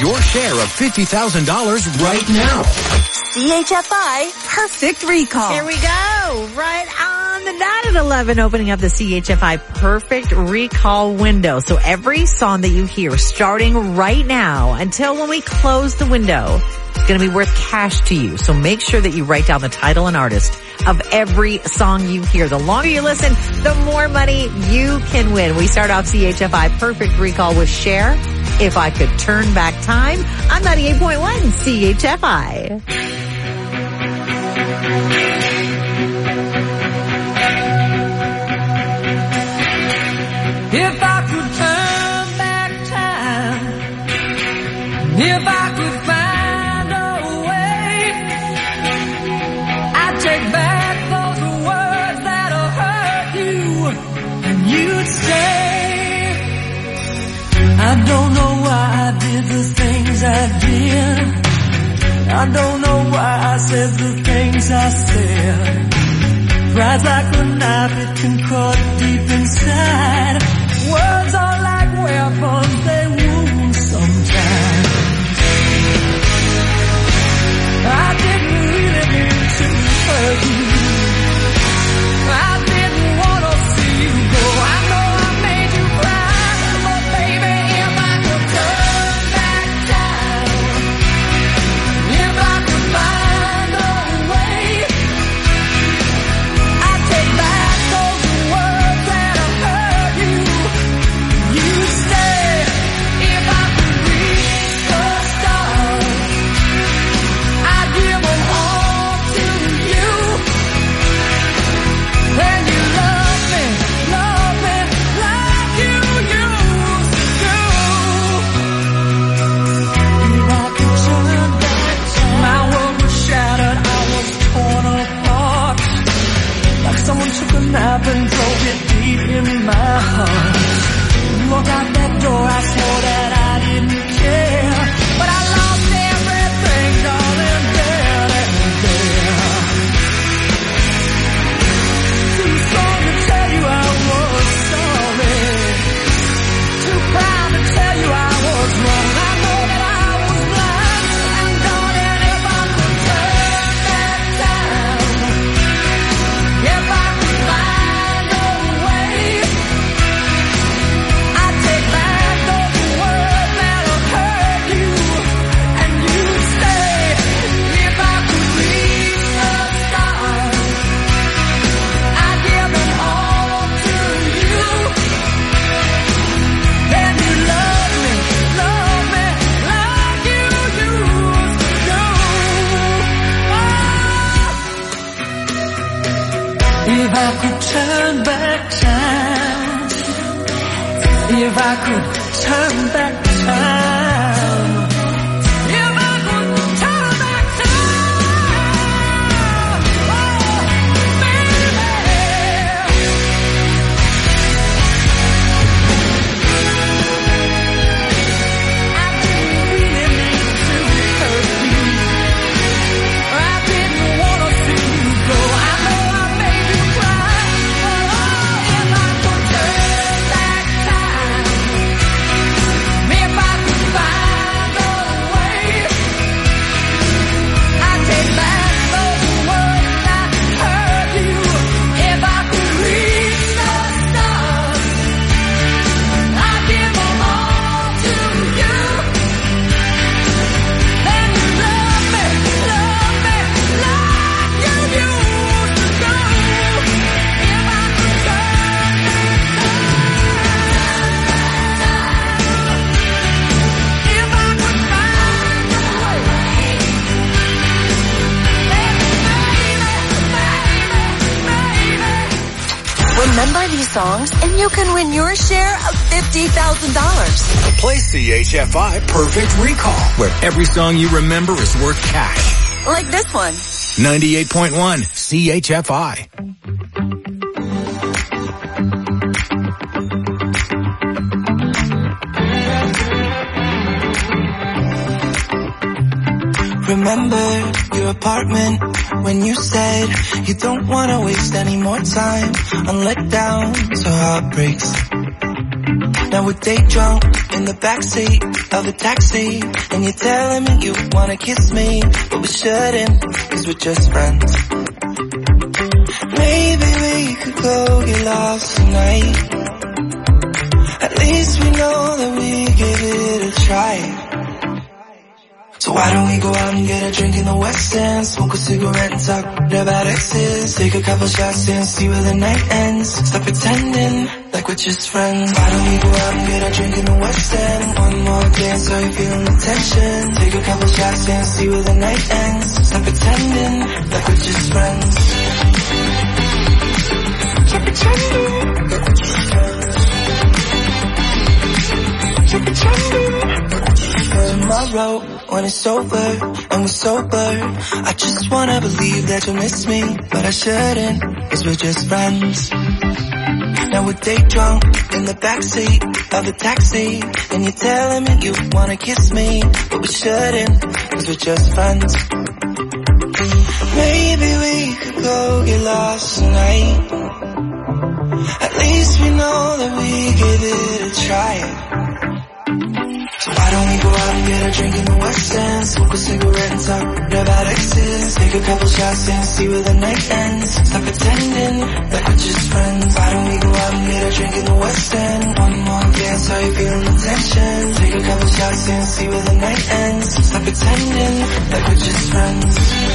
your share of $50,000 right now. CHFI Perfect Recall. Here we go. Right on the dot at 11, opening up the CHFI Perfect Recall window. So every song that you hear starting right now until when we close the window, it's going to be worth cash to you. So make sure that you write down the title and artist of every song you hear. The longer you listen, the more money you can win. We start off CHFI Perfect Recall with Cher, If I Could Turn Back Time on 98.1 CHFI. If I could turn back time, if I could find a way, I'd take back those words that'll hurt you, and you'd stay. I don't know why I did the things I did. I don't know why I said the things I said. Pride's like a knife, it can cut deep inside. Words are like weapons, they wound sometimes. I didn't really mean to hurt you. I didn't want to see you go. I know I made you cry, but baby, if I could turn back time, if I could find a way, I'd take back those words that'll hurt you. You stay. If I could reach the stars, I'd give them all to you. And you love me like you used to. If I could turn back time, my world was shattered, I was torn apart. Like someone took a knife and drove it deep in my heart. Walk out that door, I swore that I didn't care, but I lost everything, darling, there and there. Too strong to tell you I was sorry, too proud to tell you I was wrong. I know that I was blind, and darling, if I could turn back time, if I could find a way, I'd take back those words that'll hurt you, and you'd stay. If I could reach the stars, I'd give them all to you. Then you love me like you used to do. If I could turn back time, if I could turn back time, if I could turn back time, oh, baby. I didn't really mean to hurt you. I didn't want to see you go. I know I made you cry, but oh, if I could turn back time, if I could find a way, I'd take back those words that hurt you. If I could reach the stars, I'd give them all to you. Then you love me like you used to do. If I could turn back time, if I could find a way, baby. Remember these songs and you can win your share of $50,000. Play CHFI Perfect Recall, where every song you remember is worth cash. Like this one. 98.1 CHFI. Remember your apartment when you said you don't want to waste any more time on letdowns or heartbreaks. Now Now we're day drunk in the backseat of a taxi, and you're telling me you wanna kiss me, but we shouldn't, cause we're just friends. Maybe we could go get lost tonight. At least we know that we give it a try. So why don't we go out and get a drink in the West End, smoke a cigarette and talk about exes, take a couple shots and see where the night ends. Stop pretending like we're just friends. Why don't we go out and get a drink in the West End, one more dance so you're feeling the tension, take a couple shots and see where the night ends. Stop pretending like we're just friends. Keep pretending like we're just friends. Keep pretending. Tomorrow, when it's over and we're sober, I just wanna believe that you'll miss me, but I shouldn't, cause we're just friends. Now we're day drunk in the backseat of a taxi, and you're telling me you wanna kiss me, but we shouldn't, cause we're just friends. Maybe we could go get lost tonight. At least we know that we give it a try. So why don't we go out and get a drink in the West End, smoke a cigarette and talk about exes, take a couple shots and see where the night ends. Stop pretending like we're just friends. Why don't we go out and get a drink in the West End, one more dance so you're feeling the tension, take a couple shots and see where the night ends. Stop pretending like we're just friends.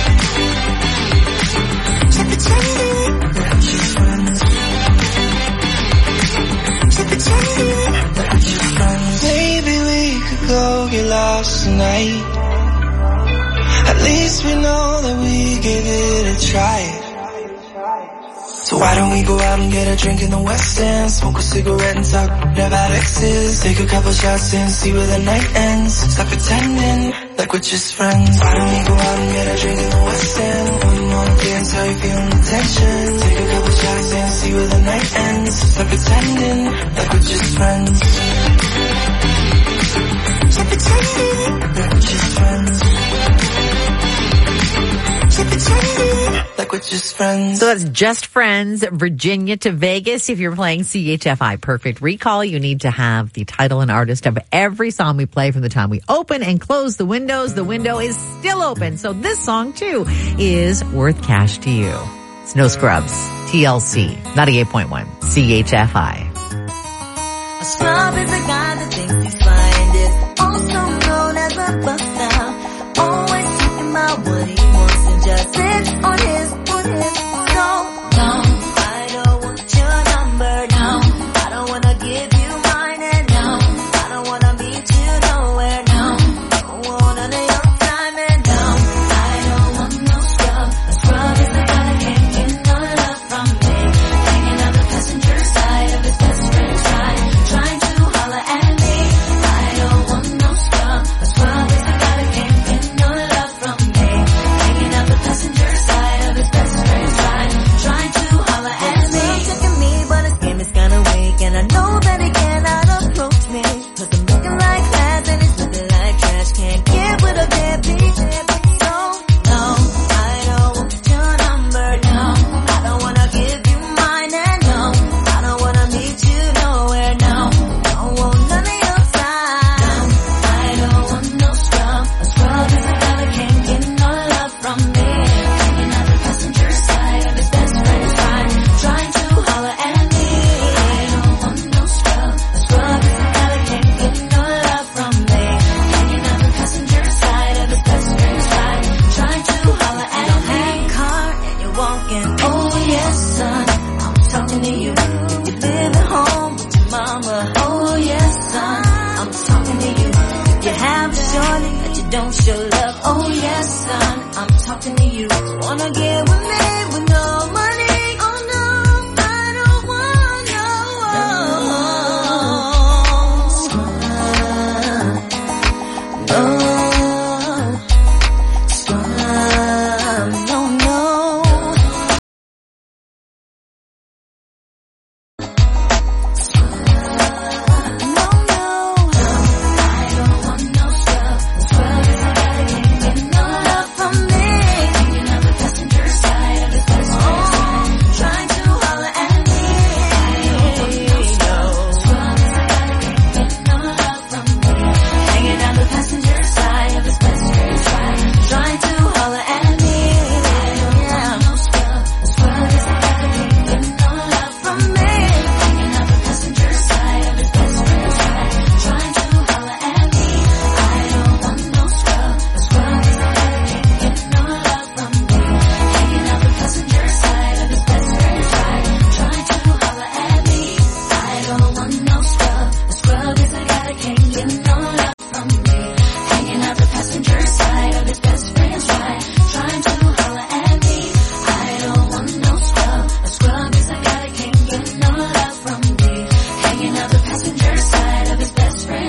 Stop pretending like we're just friends. Stop pretending like we're just friends. Maybe we could go get lost tonight. At least we know that we give it a try. So why don't we go out and get a drink in the West End, smoke a cigarette and talk about exes, take a couple shots and see where the night ends. Stop pretending like we're just friends. Why don't we go out and get a drink in the West End, one more dance so you're feeling the tension, take a couple shots and see where the night ends. Stop pretending like we're just friends. Stop pretending like we're just friends. Stop pretending like we're just friends. So that's Just Friends, Virginia to Vegas. If you're playing CHFI Perfect Recall, you need to have the title and artist of every song we play from the time we open and close the windows. The window is still open. So this song, too, is worth cash to you. It's No Scrubs, TLC, 98.1, CHFI. A scrub is a guy that thinks he's blinded, also known as a buster. Always talking about what he wants and just sits on his no, I don't want your number, no, I don't wanna give you mine, and no, I don't wanna meet you nowhere, no, don't want none of your time, and no, I don't want no scrub. A scrub is the guy that can't get no love from me, hanging on the passenger side of his best friend's ride, trying to holler at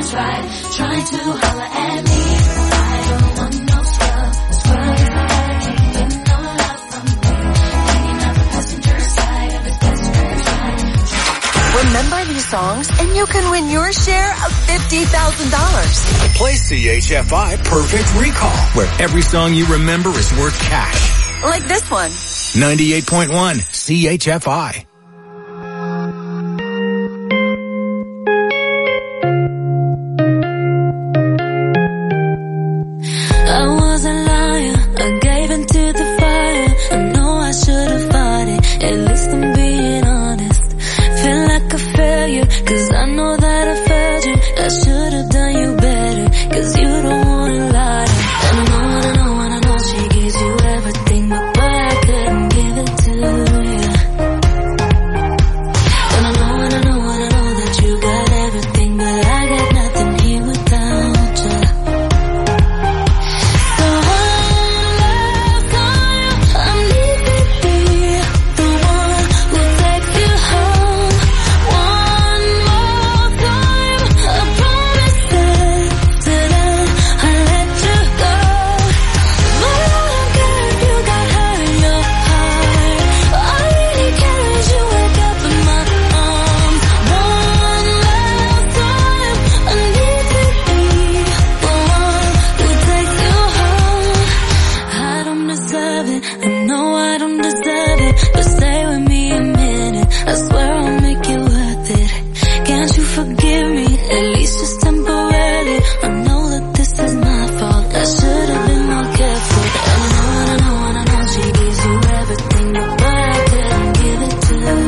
gestures right. Trying to holler at me. I don't want no scrub. Scrub is not getting no love from me. Hanging out the passenger side of his gestures right. Remember these songs and you can win your share of $50,000. Play CHFI Perfect Recall, where every song you remember is worth cash. Like this one. 98.1 CHFI. I was a liar, I gave into the fire. I know I should have fought it, at least I'm being honest. Feel like a failure, cause I know that I failed you. I should have done you better, cause you don't wanna lie. And I know she gives you everything, but boy, I couldn't give it to you. And I know that you got everything, but I got nothing here without you. So one last time, I need to be the one who takes you home. One more time, I promise that I'll let you go. But I don't care if you got hurt in your heart. All I really care is you wake up in my arms. One last time, I need to be the one who takes you home. I don't deserve it, I know I don't deserve it, but stay with me a minute, I swear I'll make it worth it. Can't you forgive me, at least just temporarily? I know that this is my fault, I should have been more careful. And I know she gives you everything, but boy, I couldn't give it to you.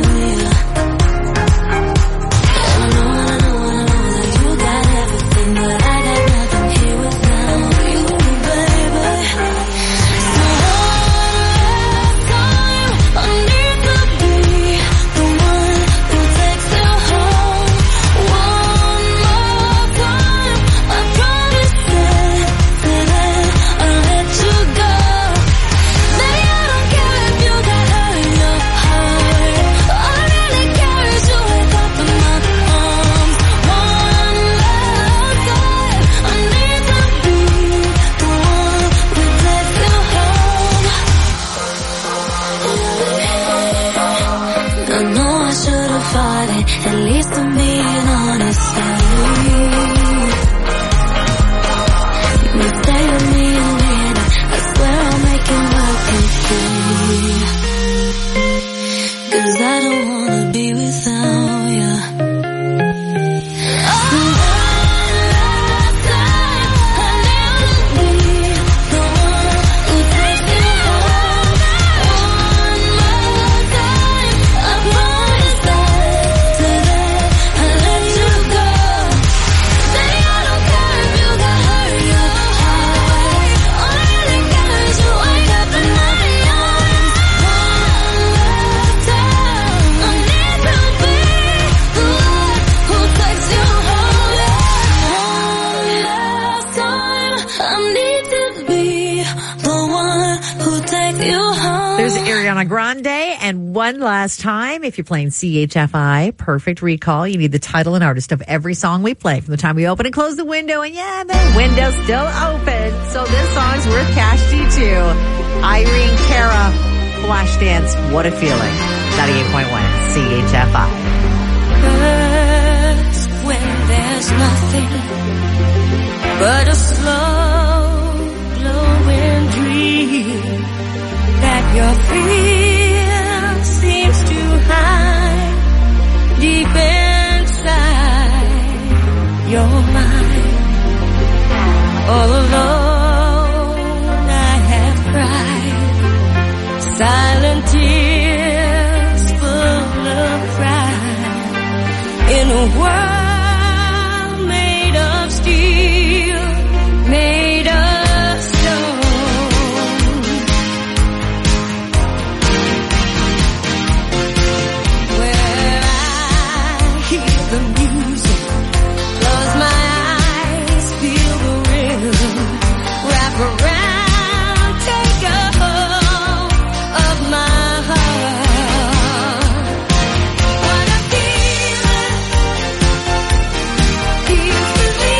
And I know that you got everything, but I got nothing here without you, baby. So one last time, I need to be the one who takes you home. One more time, I promise that I'll let you go. Baby, I don't care if you got hurt in your heart. All I really care is you wake up in my arms. One last time, I need to be the one who takes you home. I know I should have fought it, at least I'm being honest. But stay with me a minute, I swear I'll make it work with you. Cause I don't wanna be without you. So one last time, I need to be the one who takes you home. One more time, I promise that I'll let you go. Baby, I don't care if you got hurt in your heart. All I really care is you wake up in my arms. One last time, I need to be the one who takes you home. One last time, I need to be the one who takes you home. There's Ariana Grande and One Last Time. If you're playing CHFI Perfect Recall, you need the title and artist of every song we play from the time we open and close the window. And yeah, the window's still open. So this song's worth cash to you too. Irene Cara, Flashdance, What a Feeling. 98.1 CHFI. Hurts when there's nothing but a slow glowing dream that your fear seems to hide deep inside your mind. All alone I have cried silent tears full of pride in a world made of steel, made of stone. Where I hear the music, close my eyes, feel the rhythm, wrap around, take a hold of my heart. What a feeling, feels to me.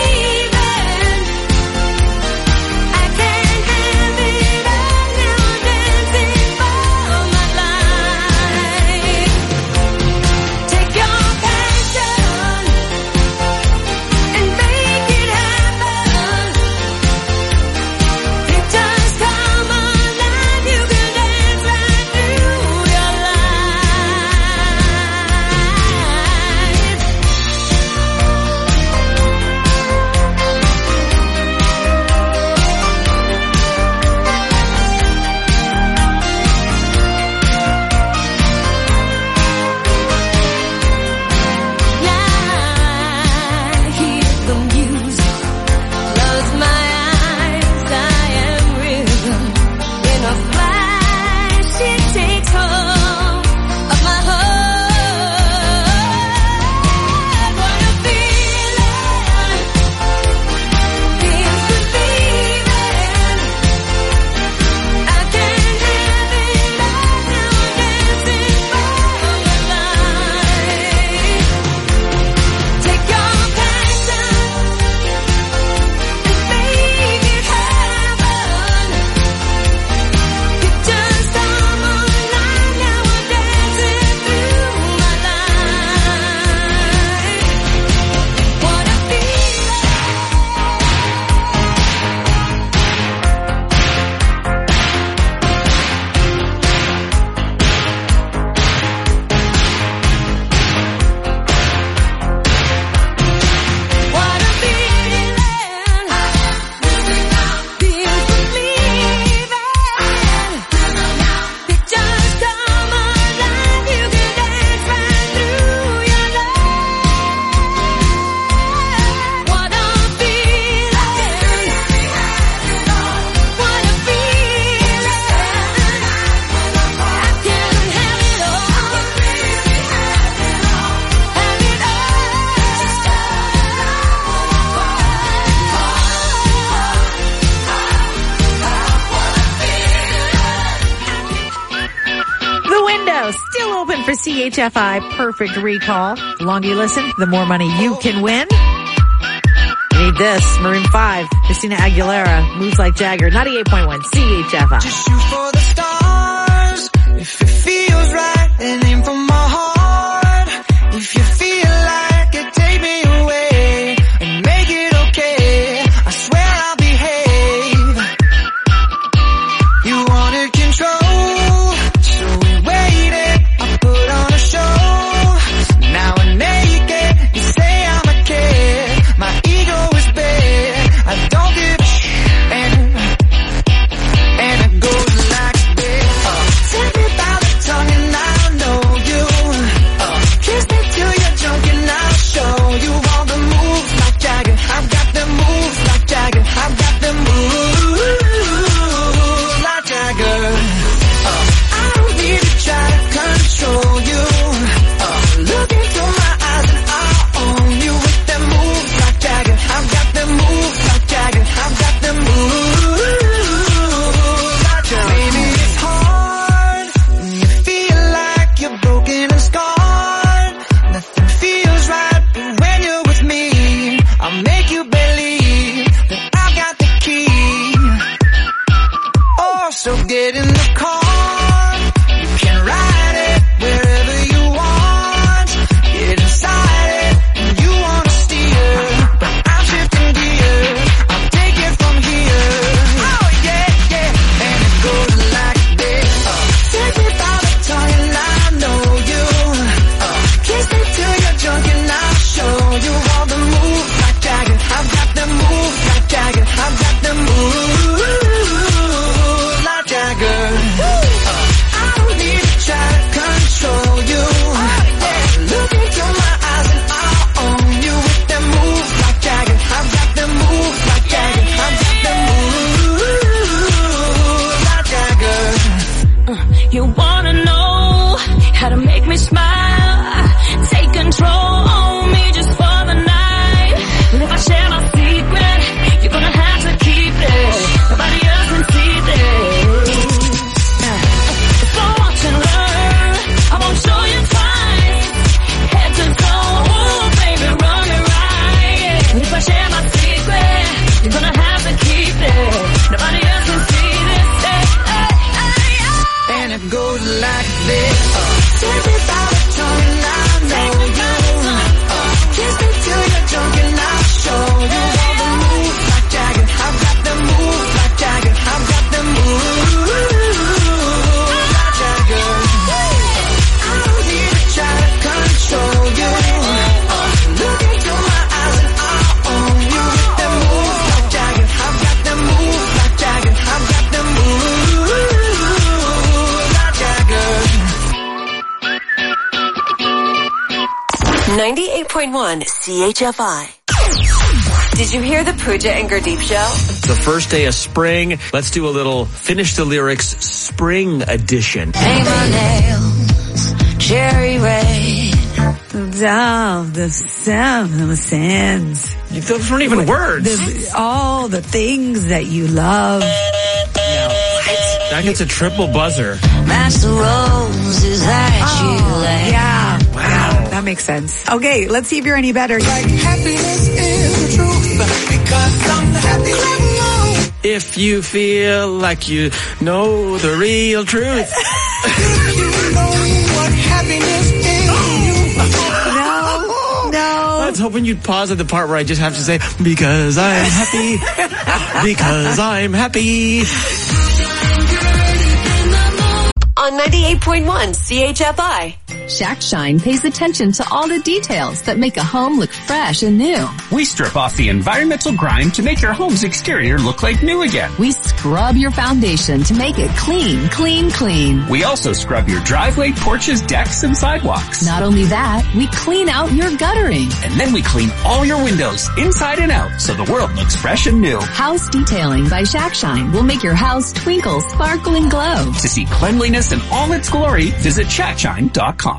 for CHFI Perfect Recall. The longer you listen, the more money you can win. You need this. Maroon 5, Christina Aguilera, Moves Like Jagger, 98.1 CHFI. Just shoot for the stars. If it feels right, then aim for my heart. If you feel like it, take me away and make it okay. I swear I'll behave. You wanted control, so we waited. I put on a show. Now I make it. You say I'm a kid. My ego is big. I don't give a shit. And it goes like this. Take me by the tongue and I'll know you. Kiss me till you're drunk and I'll show you all the moves like Jagger. I've got the moves like Jagger. I've got the moves like Jagger. I don't need to try to control you. Look into my eyes and I'll own you with them moves like Jagger. I've got the moves like Jagger. I've got the moves like Jagger. Maybe it's hard when you feel like you're broken and scarred. Nothing feels right, but when you're with me, I'll make you believe that I've got the key. Oh, so get in the car. You can ride it wherever you want. Get inside it and you wanna steer, but I'm shifting gears. I'll take it from here. Oh yeah, yeah. And it goes like this. Take me by the tongue and I know you. Kiss me till you're drunk and I'll show you all the moves like Jagger. I've got the moves like Jagger. I've got the moves like Jagger. I don't need to try to control you. Look into my eyes and I'll own you with them moves like Jagger. I've got the moves like Jagger. I've got the moves like Jagger. You wanna know how to make me smile? Take control on me just for the night. And if I share my secret, you're gonna have to keep it. Nobody else can see this. So watch and learn. I won't show you twice. Head to toe, ooh, baby, run it right. And if I share my secret, you're gonna have to keep it. Nobody else can see this. And it goes like this. Take me by the tongue and I know you. Kiss me till you're drunk and I'll show you all the moves like Jagger. I've got the moves like Jagger. I've got the moves like Jagger. I don't need to try to control you. Look into my eyes and I'll own you with the moves like Jagger. I've got the moves like Jagger. I've got the moves like Jagger. 98.1 CHFI. Did you hear the Pooja and Gurdeep show? It's the first day of spring. Let's do a little Finish the Lyrics spring edition. Paint my nails cherry red. Down the sands. Those weren't even words. All the things that you love. That gets a triple buzzer. Master roses that you lay. Yeah. Wow. That makes sense. Okay, let's see if you're any better. Happiness is the truth because I'm happy. If you feel like you know the real truth. You know what happiness is. No. I was hoping you'd pause at the part where I just have to say, because I'm happy. Because I'm happy. On 98.1 CHFI. Shack Shine pays attention to all the details that make a home look fresh and new. We strip off the environmental grime to make your home's exterior look like new again. We scrub your foundation to make it clean, clean, clean. We also scrub your driveway, porches, decks, and sidewalks. Not only that, we clean out your guttering. And then we clean all your windows inside and out so the world looks fresh and new. House Detailing by Shack Shine will make your house twinkle, sparkle, and glow. To see cleanliness in all its glory, visit shackshine.com.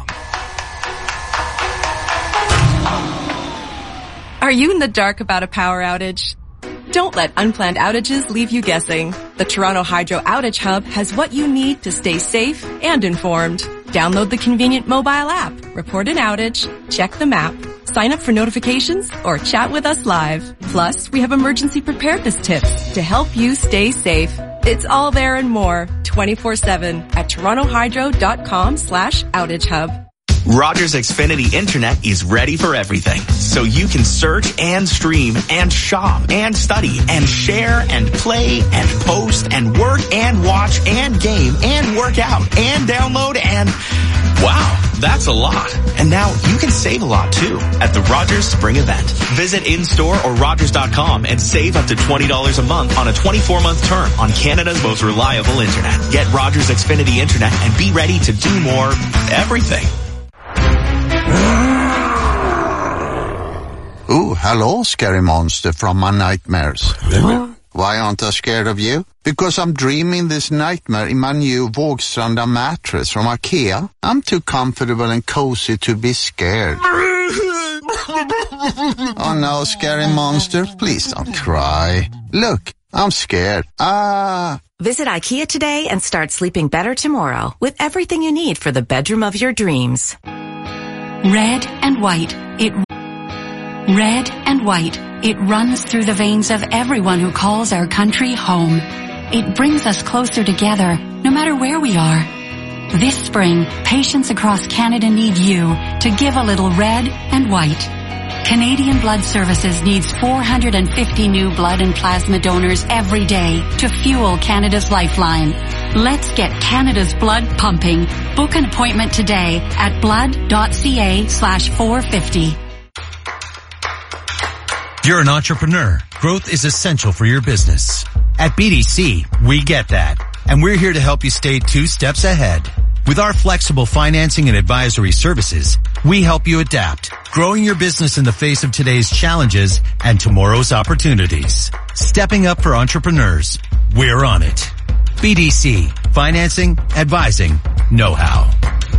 Are you in the dark about a power outage? Don't let unplanned outages leave you guessing. The Toronto Hydro Outage Hub has what you need to stay safe and informed. Download the convenient mobile app, report an outage, check the map, sign up for notifications, or chat with us live. Plus, we have emergency preparedness tips to help you stay safe. It's all there and more 24/7 at torontohydro.com/outagehub. Rogers Xfinity Internet is ready for everything. So you can search and stream and shop and study and share and play and post and work and watch and game and work out and download and wow, that's a lot. And now you can save a lot too at the Rogers Spring Event. Visit in-store or Rogers.com and save up to $20 a month on a 24-month term on Canada's most reliable internet. Get Rogers Xfinity Internet and be ready to do more everything. Oh, hello, scary monster from my nightmares. Why aren't I scared of you? Because I'm dreaming this nightmare in my new Vågstranda mattress from IKEA. I'm too comfortable and cozy to be scared. Oh no, scary monster, please don't cry. Look, I'm scared. Visit IKEA today and start sleeping better tomorrow with everything you need for the bedroom of your dreams. Red and white. Red and white. It runs through the veins of everyone who calls our country home. It brings us closer together, no matter where we are. This spring, patients across Canada need you to give a little red and white. Canadian Blood Services needs 450 new blood and plasma donors every day to fuel Canada's lifeline. Let's get Canada's blood pumping. Book an appointment today at blood.ca/450. You're an entrepreneur. Growth is essential for your business. At BDC, we get that. And we're here to help you stay 2 steps ahead. With our flexible financing and advisory services, we help you adapt, growing your business in the face of today's challenges and tomorrow's opportunities. Stepping up for entrepreneurs. We're on it. BDC. Financing, advising, know-how.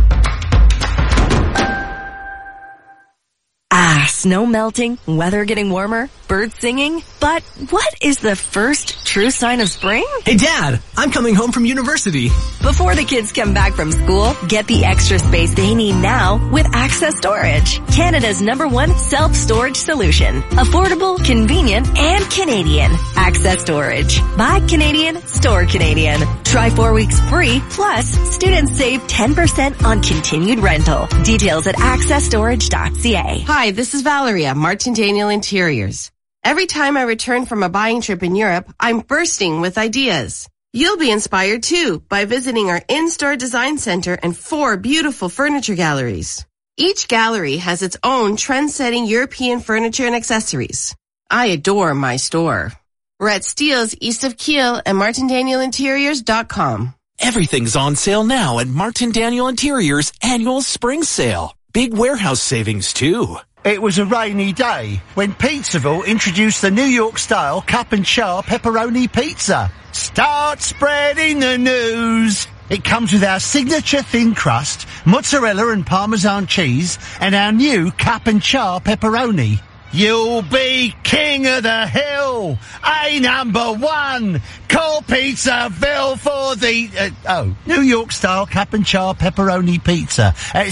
Snow melting, weather getting warmer, birds singing. But what is the first true sign of spring? Hey Dad, I'm coming home from university. Before the kids come back from school, get the extra space they need now with Access Storage. Canada's #1 self-storage solution. Affordable, convenient, and Canadian. Access Storage. Buy Canadian, store Canadian. Try 4 weeks free, plus students save 10% on continued rental. Details at accessstorage.ca. Hi, this is Valeria, Martin Daniel Interiors. Every time I return from a buying trip in Europe, I'm bursting with ideas. You'll be inspired too by visiting our in-store design center and 4 beautiful furniture galleries. Each gallery has its own trend-setting European furniture and accessories. I adore my store. We're at Steeles east of Kiel and martindaniel.interiors.com. Everything's on sale now at Martin Daniel Interiors annual spring sale. Big warehouse savings too. It was a rainy day when Pizzaville introduced the New York-style cup and char pepperoni pizza. Start spreading the news. It comes with our signature thin crust, mozzarella and Parmesan cheese, and our new cup and char pepperoni. You'll be king of the hill. #1. Call Pizzaville for the, New York-style cup and char pepperoni pizza at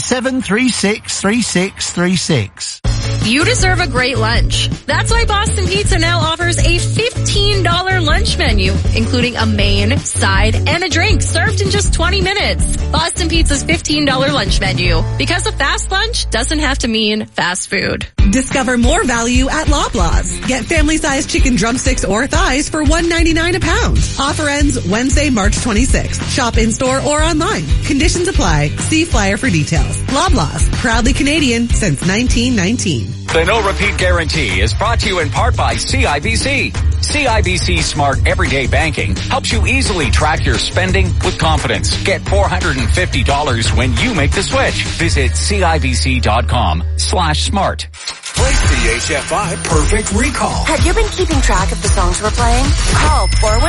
736-3636. You deserve a great lunch. That's why Boston Pizza now offers a $15 lunch menu, including a main, side, and a drink served in just 20 minutes. Boston Pizza's $15 lunch menu. Because a fast lunch doesn't have to mean fast food. Discover more value at Loblaws. Get family-sized chicken drumsticks or thighs for $1.99 a pound. Offer ends Wednesday, March 26th. Shop in-store or online. Conditions apply. See flyer for details. Loblaws, proudly Canadian since 1919. The No Repeat Guarantee is brought to you in part by CIBC. CIBC Smart Everyday Banking helps you easily track your spending with confidence. Get $450 when you make the switch. Visit CIBC.com/smart. Play CHFI Perfect Recall. Have you been keeping track of the songs we're playing? Call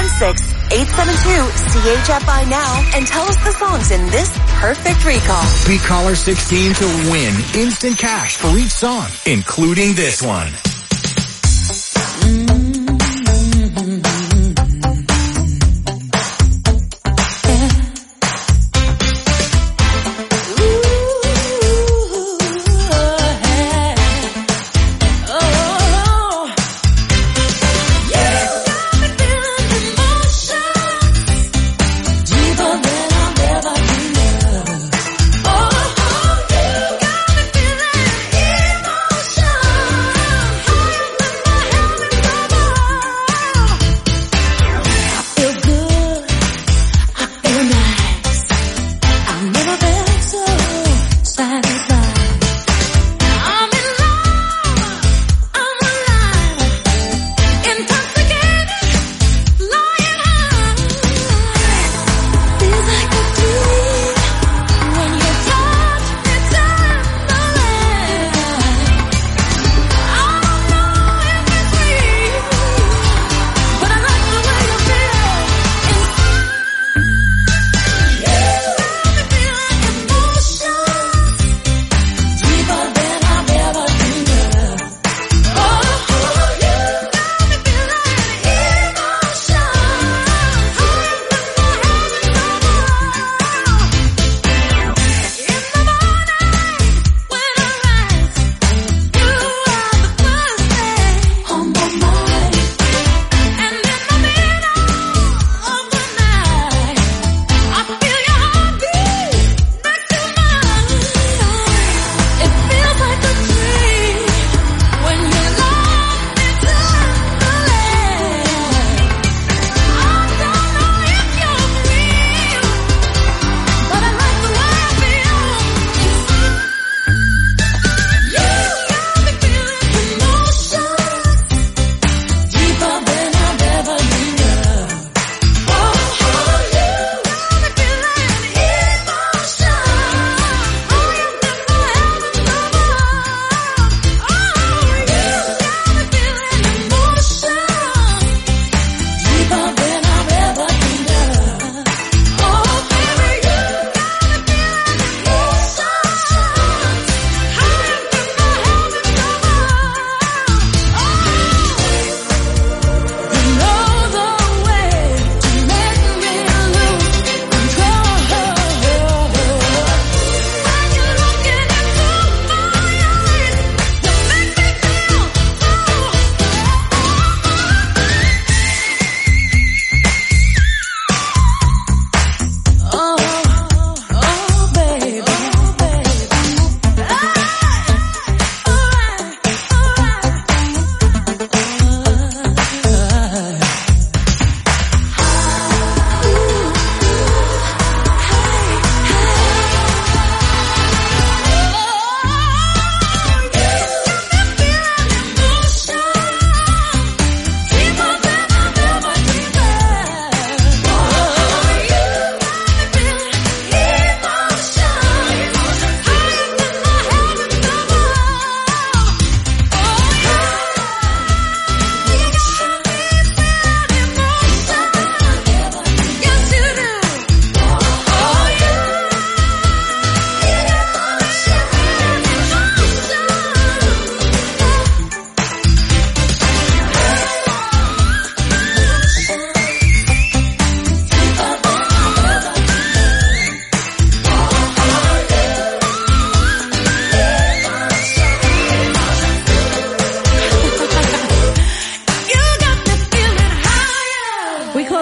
416-872-CHFI now and tell us the songs in this Perfect Recall. Be caller 16 to win instant cash for each song, including this one.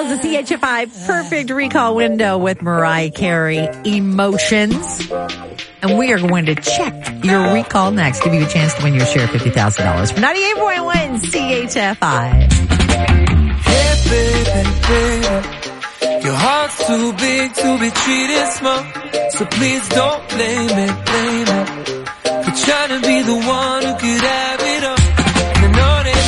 the CHFI Perfect Recall window with Mariah Carey, Emotions. And we are going to check your recall next. Give you a chance to win your share of $50,000 from 98.1 CHFI. Hey, baby, your heart's too big to be treated small. So please don't blame it for trying to be the one who could have it all. And I know that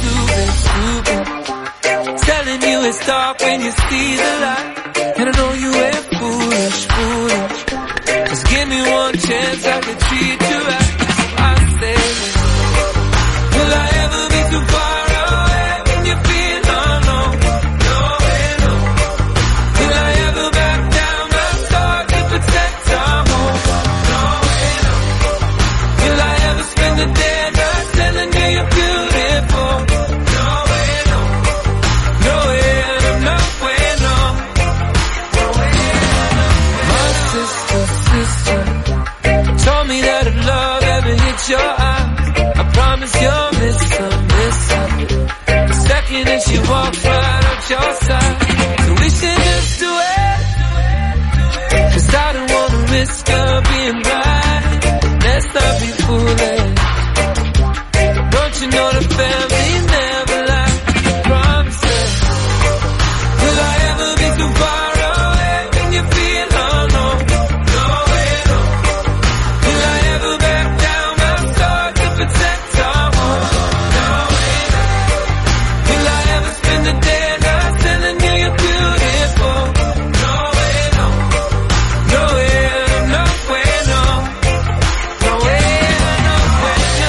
it's stupid, telling you it's dark when you see the light. And I know you ain't foolish. Just give me one chance, I can treat you right. So I say, will I ever be too far away when you feel alone? No way, no. Will I ever back down my sword to protect our home? No way, no. Will I ever spend the day not telling you you're beautiful? No way, no. No way, no way, no. No way, no. My sister told me that if love ever hits your eyes, I promise you'll miss her. The second that she walks right up your side. So we should just do it, 'cause I don't wanna risk her being right. Let's not be foolish. Don't you know the family never lies? Promises. Will I ever be too far away when you feel alone? No way, no. Will I ever back down my sword to protect our home? No way, no. Will I ever spend the day not telling you you're beautiful? No way, no. No way, no way, no. No way, no way, no.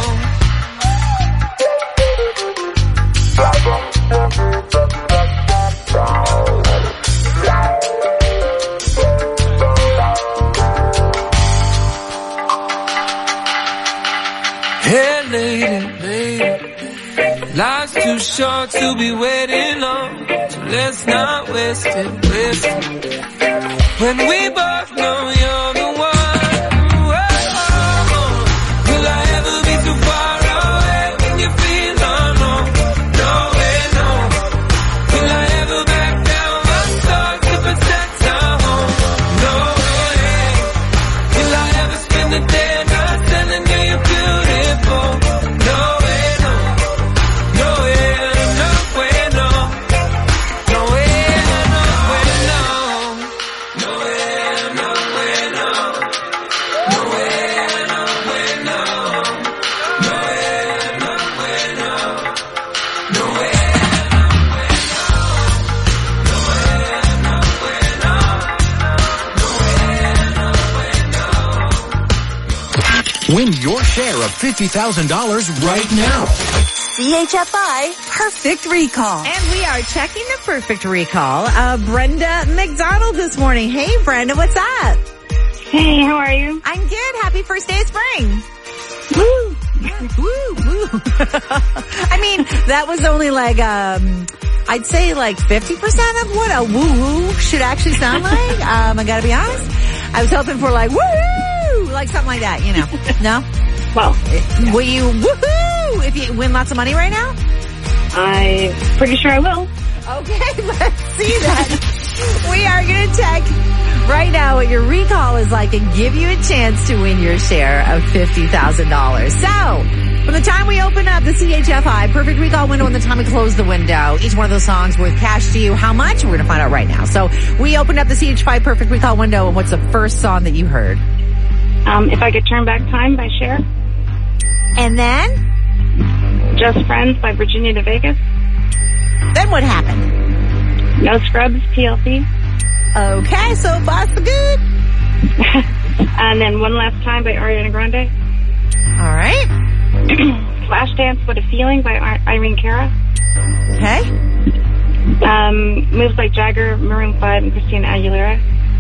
Hey, lady, life's too short to be waiting on, so let's not waste it. When we both know you're the one. Will I ever be too far away when you feel alone? No way, no. Will I ever back down my sword to protect our home? No way. Will I ever spend the day not telling you you're beautiful? No way, no. No way, no way, no. No way, no way, no. No way, no way, no. No way, no way, no. No way, no way, no. No way, Win your share of $50,000 right now. CHFI Perfect Recall. And we are checking the Perfect Recall. Brenda McDonald this morning. Hey, Brenda, what's up? Hey, how are you? I'm good. Happy first day of spring. Woo! Woo, woo. I mean, that was only like, I'd say like 50% of what a woo-woo should actually sound like. I gotta be honest. I was hoping for like, woo-hoo! Like something like that, you know. No? Well, will you woohoo if you win lots of money right now? I'm pretty sure I will. Okay, let's see that. We are going to check right now what your recall is like and give you a chance to win your share of $50,000. So, from the time we open up the CHFI Perfect Recall window and the time we close the window, each one of those songs worth cash to you. How much? We're going to find out right now. So, we opened up the CHFI Perfect Recall window, and what's the first song that you heard? If I Could Turn Back Time by Cher. And then? Just Friends by Virginia de Vegas. Then what happened? No Scrubs, TLC. Okay, so far so good. And then One Last Time by Ariana Grande. All right. Flashdance, What a Feeling by Irene Cara. Okay. Moves Like Jagger, Maroon 5, and Christina Aguilera.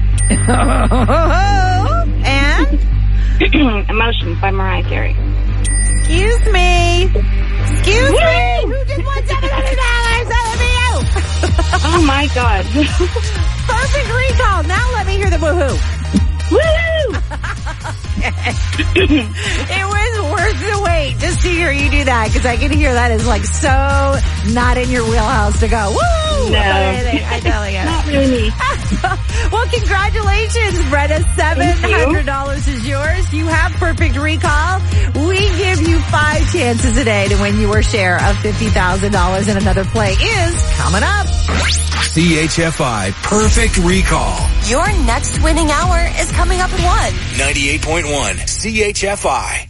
And? Emotions by Mariah Carey. Excuse me. Excuse me. Who just won $700? That would be you. Oh my God. Perfect recall. Now let me hear the woohoo. Woo! It was worth to wait just to hear you do that because I can hear that is like so not in your wheelhouse to go, woo! No. I tell you. Not really. Well, congratulations, Brenda. $700 is yours. You have perfect recall. We give you 5 chances a day to win your share of $50,000, and another play is coming up. CHFI Perfect Recall. Your next winning hour is coming up at 1. 98.1 CHFI.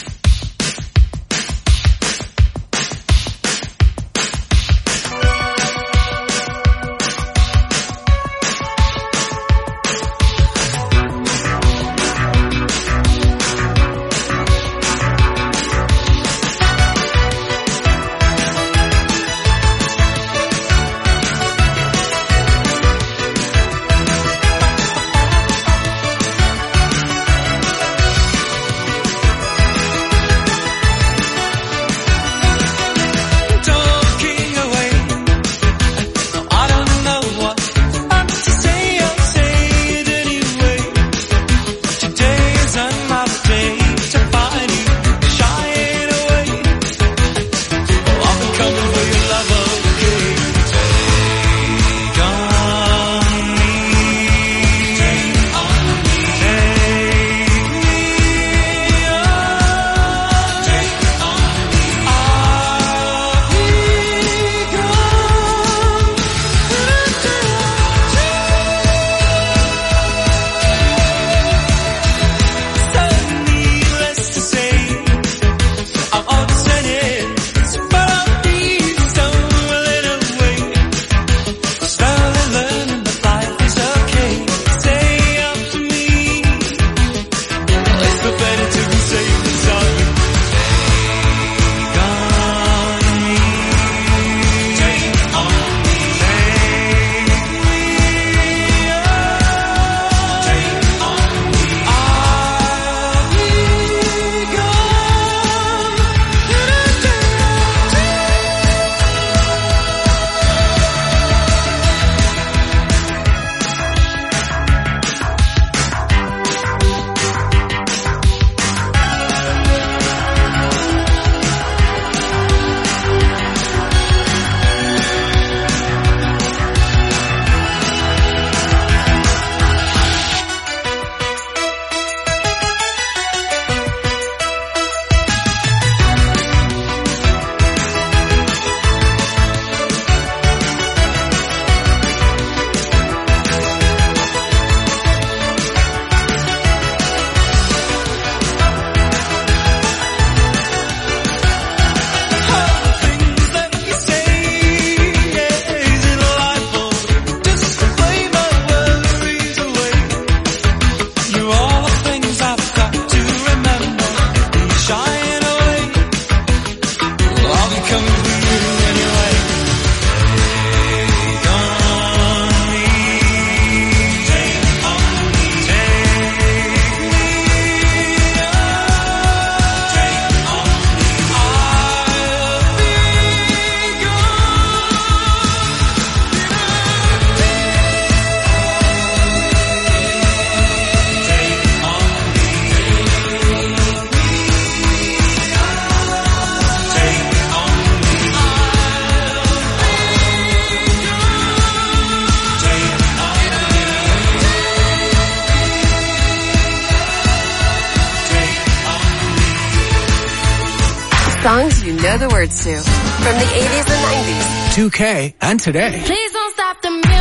Songs you know the words to. From the 80s and 90s. 2K and today. Please don't stop the music.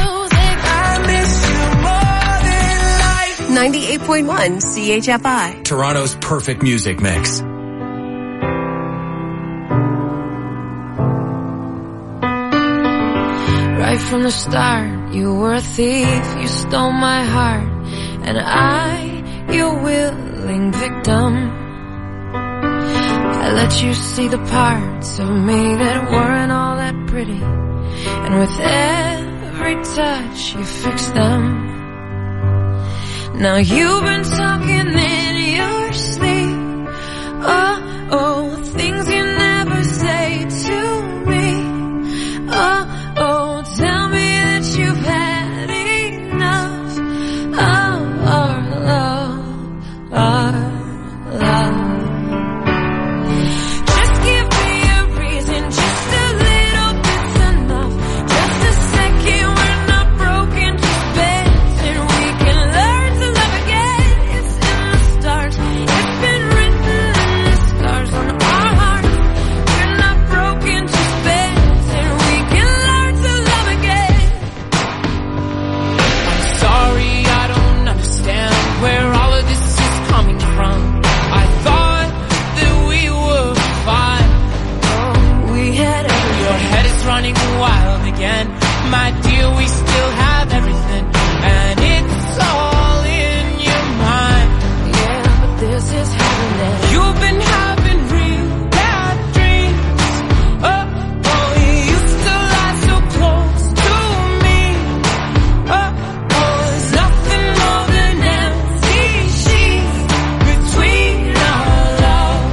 I miss you more than life. 98.1 CHFI. Toronto's perfect music mix. Right from the start, you were a thief. You stole my heart. And I, your willing victim. I let you see the parts of me that weren't all that pretty. And with every touch, you fixed them. Now you've been talking in your sleep. Oh, things you never say to me. Oh, tell me that you've had enough of our love, running wild again. My dear, we still have everything, and it's all in your mind. Yeah, but this is happening. You've been having real bad dreams. Oh, you used to lie so close to me. Oh, there's nothing more than empty sheets between our love.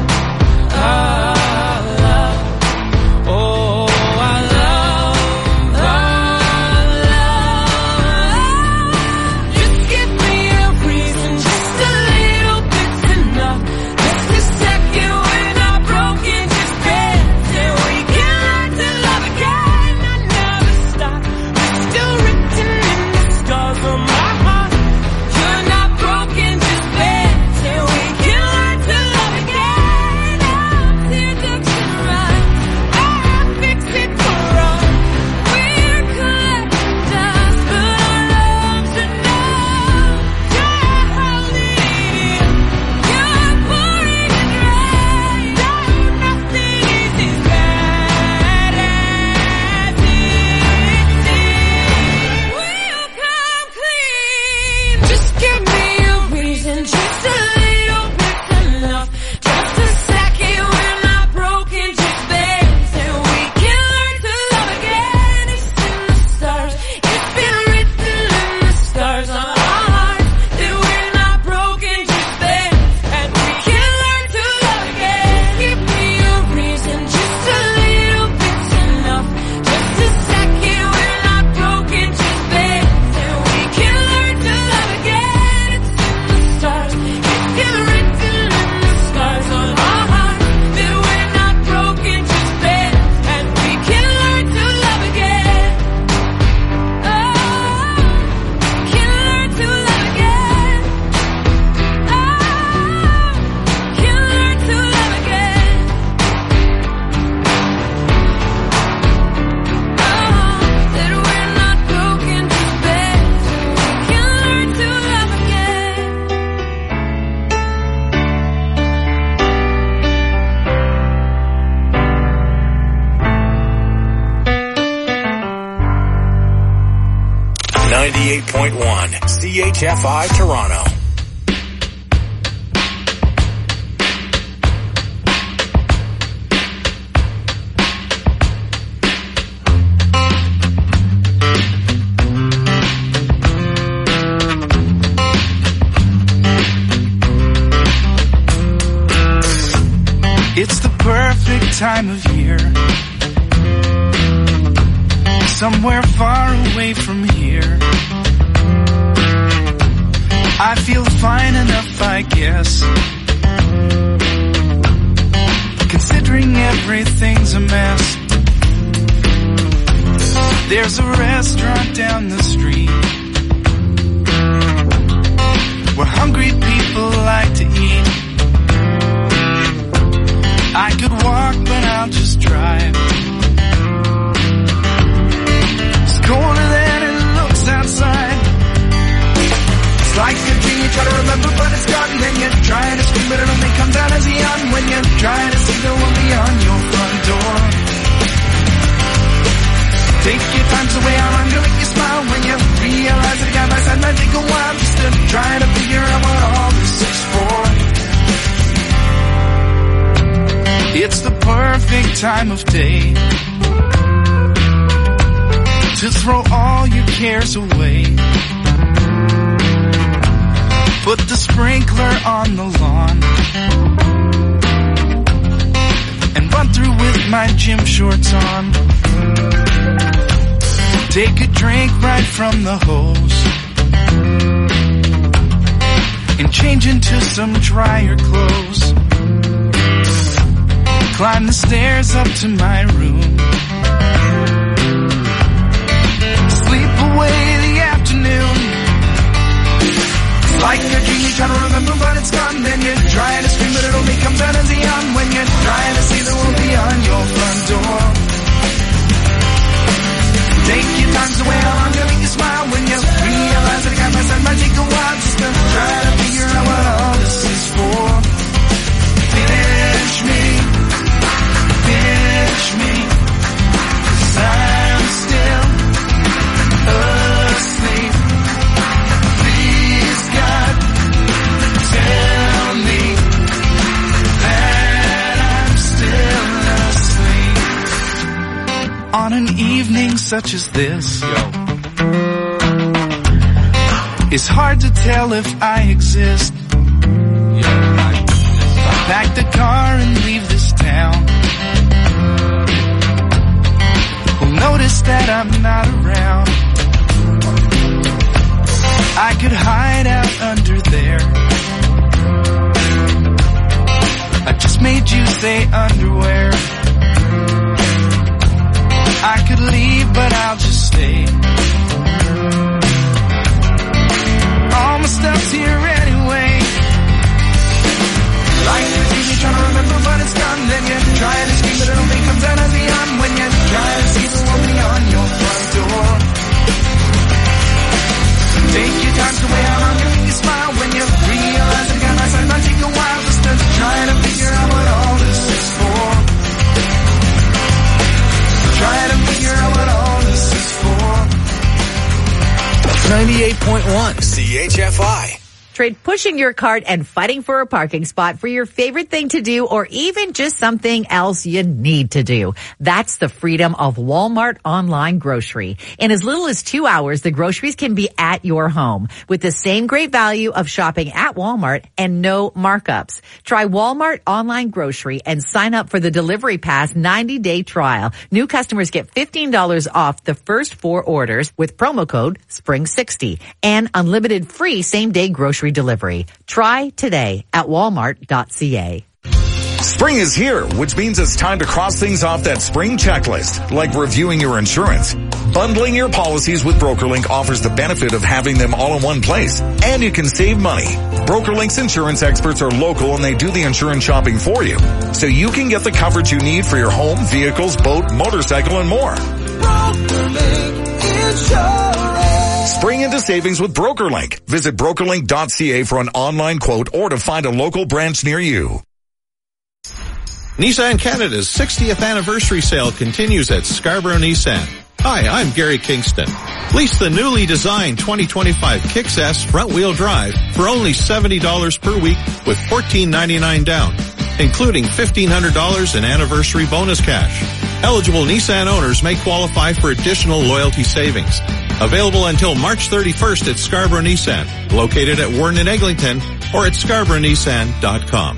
Just give me a reason, just a little bit's enough. Just a second when I'm broken, just dance and we can learn to love again. I never stop, it's still written in the stars on my heart. You're not broken, just dance and we can learn to love again. Our teardrops can run, I'll fix it for us. We're collecting dust, but our love's enough. You're holding it in, you're pouring it right. Nothing is as bad as it seems. We'll come clean. Just give me a reason, just a little bit's enough. Just a second when I'm broken, just dance and we can learn to love again. It's in the stars, it's been written in the stars on our hearts that we're not broken, just dance and we can learn to love again. Give me a reason, just a little bit's enough. Just a second when I'm broken, just dance and we can learn to love again. It's in the stars, it's been written in the stars on our hearts that we're not broken, just dance and we can learn to love again. Oh, can learn to love again. Oh, can learn to love again. That we're not broken, just dance and we can learn to love again. .1 CHFI Toronto. It's the perfect time of year. Somewhere far away from here. I feel fine enough, I guess. Considering everything's a mess. There's a restaurant down the street where hungry people like to eat. I could walk, but I'll just drive. It's colder than it looks outside. It's like a dream you try to remember, but it's gone. Then you try to scream, but it only comes out as a yawn when you try to see the one beyond your front door. Take your time, so way I'm gonna make you smile when you realize that a guy by side might take a while just to try to figure out what all this is for. It's the perfect time of day to throw all your cares away. Put the sprinkler on the lawn and run through with my gym shorts on. Take a drink right from the hose and change into some drier clothes. Climb the stairs up to my room. Sleep away the afternoon. Like a dream you try to remember, but it's gone. Then you try to scream, but it only comes out as a yawn when you try to see the world beyond your front door. Take your time, so way I'm gonna make you smile when you realize that a guy by side might take a while just to try to figure out what all this is for. Finish me, 'cause I on an evening such as this. It's hard to tell if I exist. Pack the car and leave this town. Will notice that I'm not around. I could hide out under there. I just made you say underwear. I could leave, but I'll just stay. All my stuff's here anyway. Life is easy trying to remember, but it's gone. Then you try to scream, but it only comes out of the arm when you try to see the one beyond your front door. Take your time to weigh out on your finger, smile when you realize it got nice. It might take a while just to try to figure out what all this is for. Try to figure out what all this is for. 98.1 CHFI. Trade pushing your cart and fighting for a parking spot for your favorite thing to do, or even just something else you need to do. That's the freedom of Walmart online grocery. In as little as 2 hours, the groceries can be at your home with the same great value of shopping at Walmart and no markups. Try Walmart online grocery and sign up for the Delivery Pass 90-day trial. New customers get $15 off the first 4 orders with promo code SPRING60 and unlimited free same-day grocery delivery. Try today at walmart.ca. Spring is here, which means it's time to cross things off that spring checklist, like reviewing your insurance. Bundling your policies with BrokerLink offers the benefit of having them all in one place, and you can save money. BrokerLink's insurance experts are local and they do the insurance shopping for you, so you can get the coverage you need for your home, vehicles, boat, motorcycle, and more. BrokerLink Insurance. Spring into savings with BrokerLink. Visit BrokerLink.ca for an online quote or to find a local branch near you. Nissan Canada's 60th anniversary sale continues at Scarborough Nissan. Hi, I'm Gary Kingston. Lease the newly designed 2025 Kicks S front-wheel drive for only $70 per week with $14.99 down, including $1,500 in anniversary bonus cash. Eligible Nissan owners may qualify for additional loyalty savings. Available until March 31st at Scarborough Nissan, located at Warren and Eglinton, or at scarboroughnissan.com.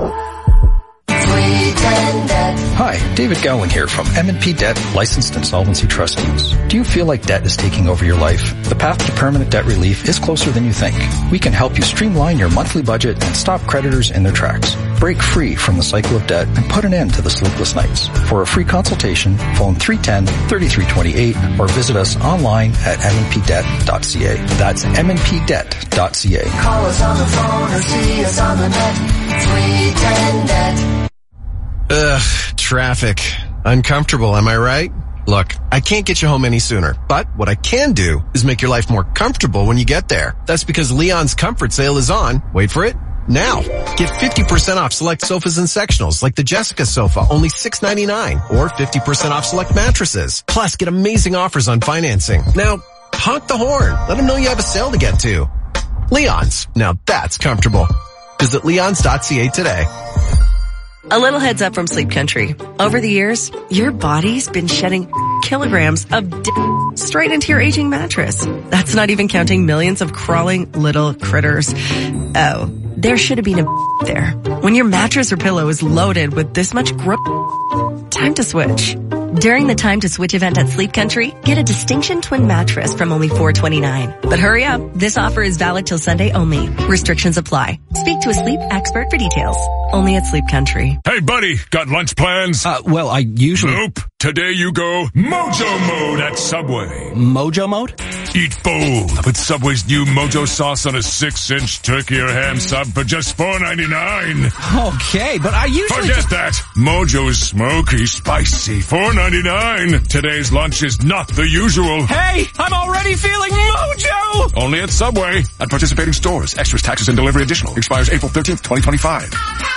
Hi, David Gowan here from M&P Debt, licensed insolvency trustees. Do you feel like debt is taking over your life? The path to permanent debt relief is closer than you think. We can help you streamline your monthly budget and stop creditors in their tracks. Break free from the cycle of debt and put an end to the sleepless nights. For a free consultation, phone 310-3328 or visit us online at mnpdebt.ca. That's mnpdebt.ca. Call us on the phone or see us on the net. 310-DEBT. Ugh, traffic. Uncomfortable, am I right? Look, I can't get you home any sooner, but what I can do is make your life more comfortable when you get there. That's because Leon's Comfort Sale is on. Wait for it. Now, get 50% off select sofas and sectionals like the Jessica sofa, only $6.99, or 50% off select mattresses. Plus, get amazing offers on financing. Now, honk the horn. Let them know you have a sale to get to. Leon's. Now that's comfortable. Visit leons.ca today. A little heads up from Sleep Country. Over the years, your body's been shedding kilograms of straight into your aging mattress. That's not even counting millions of crawling little critters. Oh, there should have been a there. When your mattress or pillow is loaded with this much time to switch. During the Time to Switch event at Sleep Country, get a Distinction Twin mattress from only $429. But hurry up, this offer is valid till Sunday only. Restrictions apply. Speak to a sleep expert for details. Only at Sleep Country. Hey buddy, got lunch plans? Well, I usually... Nope. Today you go Mojo Mode at Subway. Mojo Mode? Eat bold with Subway's new Mojo sauce on a 6-inch turkey or ham sub for just $4.99. Okay, but I usually... Forget that. Mojo is smoky, spicy, $4.99. Today's lunch is not the usual. Hey, I'm already feeling Mojo! Only at Subway. At participating stores. Extras, taxes, and delivery additional. Expires April 13th, 2025.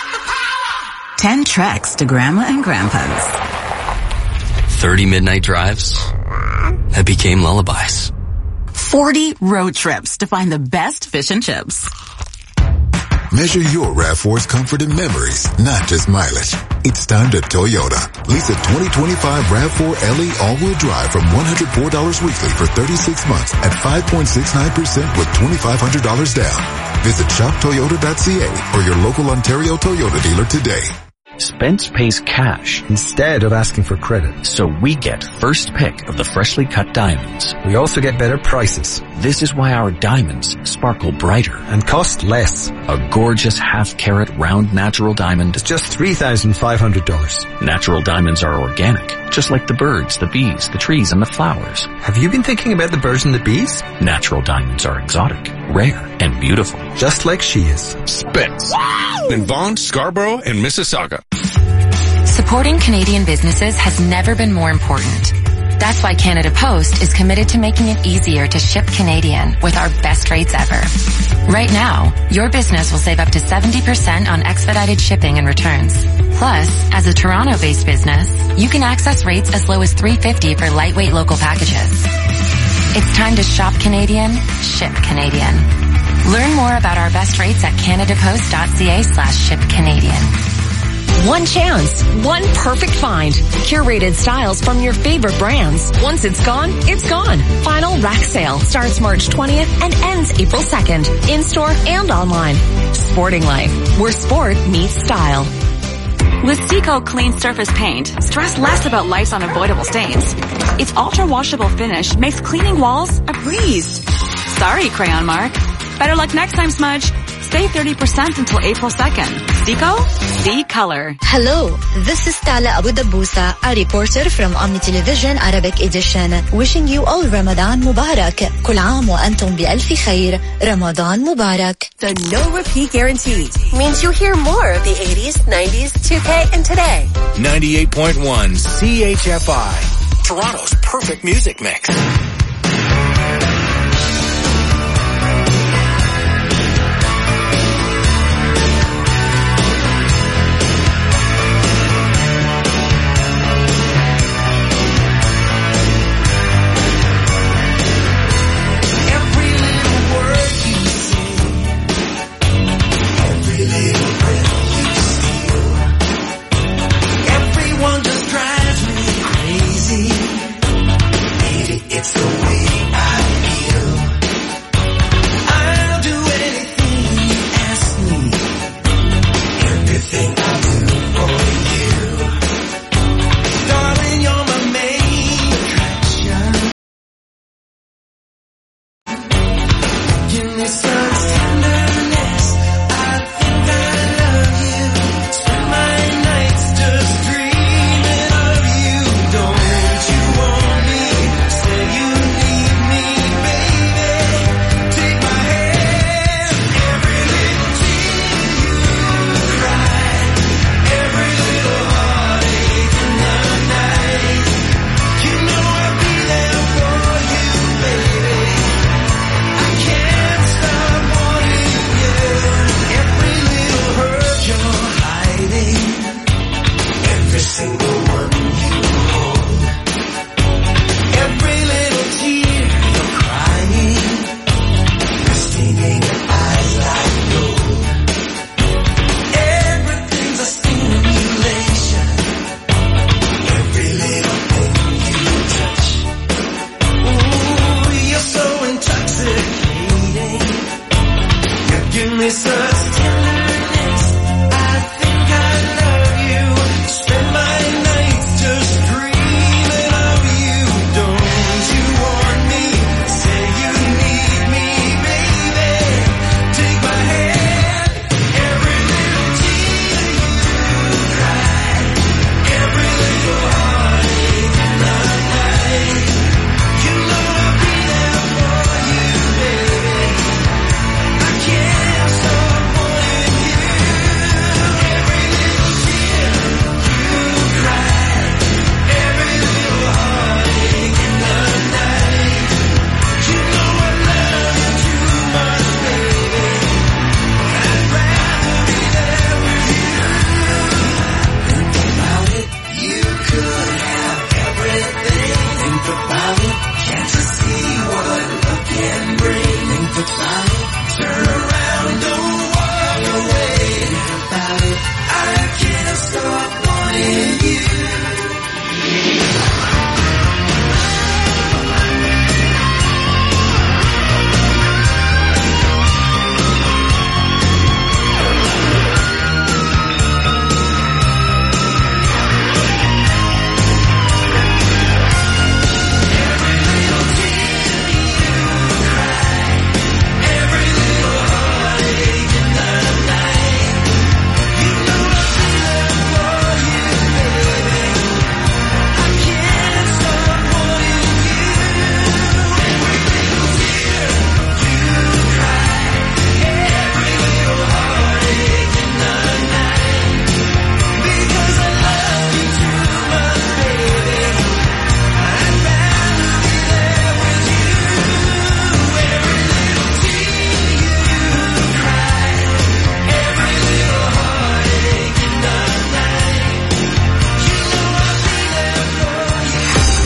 10 treks to Grandma and Grandpa's. 30 midnight drives that became lullabies. 40 road trips to find the best fish and chips. Measure your RAV4's comfort in memories, not just mileage. It's time to Toyota. Lease a 2025 RAV4 LE all-wheel drive from $104 weekly for 36 months at 5.69% with $2,500 down. Visit shoptoyota.ca or your local Ontario Toyota dealer today. Spence pays cash instead of asking for credit. So we get first pick of the freshly cut diamonds. We also get better prices. This is why our diamonds sparkle brighter and cost less. A gorgeous half-carat round natural diamond is just $3,500. Natural diamonds are organic, just like the birds, the bees, the trees, and the flowers. Have you been thinking about the birds and the bees? Natural diamonds are exotic, rare, and beautiful. Just like she is. Spence. In Vaughan, Scarborough, and Mississauga. Supporting Canadian businesses has never been more important. That's why Canada Post is committed to making it easier to ship Canadian with our best rates ever. Right now, your business will save up to 70% on expedited shipping and returns. Plus, as a Toronto-based business, you can access rates as low as $3.50 for lightweight local packages. It's time to shop Canadian, ship Canadian. Learn more about our best rates at canadapost.ca/shipcanadian. One chance, one perfect find. Curated styles from your favorite brands. Once it's gone, it's gone. Final rack sale starts March 20th and ends April 2nd. In-store and online. Sporting Life, where sport meets style. With Seco Clean Surface Paint, stress less about life's unavoidable stains. Its ultra-washable finish makes cleaning walls a breeze. Sorry, Crayon Mark. Better luck next time, Smudge. Save 30% until April 2nd. Seco, see color. Hello, this is Tala Abu Dabusa, a reporter from Omni Television Arabic Edition, wishing you all Ramadan Mubarak. كل عام وأنتم بألف خير. Ramadan Mubarak. The no repeat guarantee means you hear more of the 80s, 90s, 2K, and today. 98.1 CHFI, Toronto's perfect music mix. It's the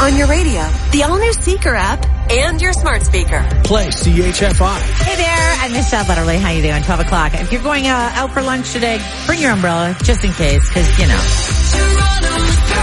on your radio, the all-new Seeker app, and your smart speaker. Play CHFI. Hey there, I'm Michelle Butterly. How you doing? 12 o'clock. If you're going out for lunch today, bring your umbrella just in case, because, you know.